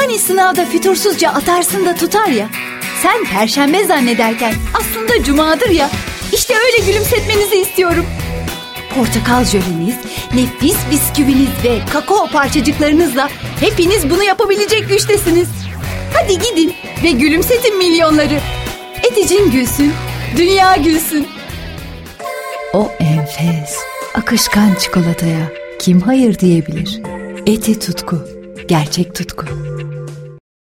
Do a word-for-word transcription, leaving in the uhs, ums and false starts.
Hani sınavda fütursuzca atarsın da tutar ya. Sen perşembe zannederken aslında cumadır ya. İşte öyle gülümsetmenizi istiyorum. Portakal jöleniz, nefis bisküviniz ve kakao parçacıklarınızla hepiniz bunu yapabilecek güçtesiniz. Hadi gidin ve gülümsetin milyonları. Eticin gülsün, dünya gülsün. O enfes, akışkan çikolataya kim hayır diyebilir? Eti tutku, gerçek tutku.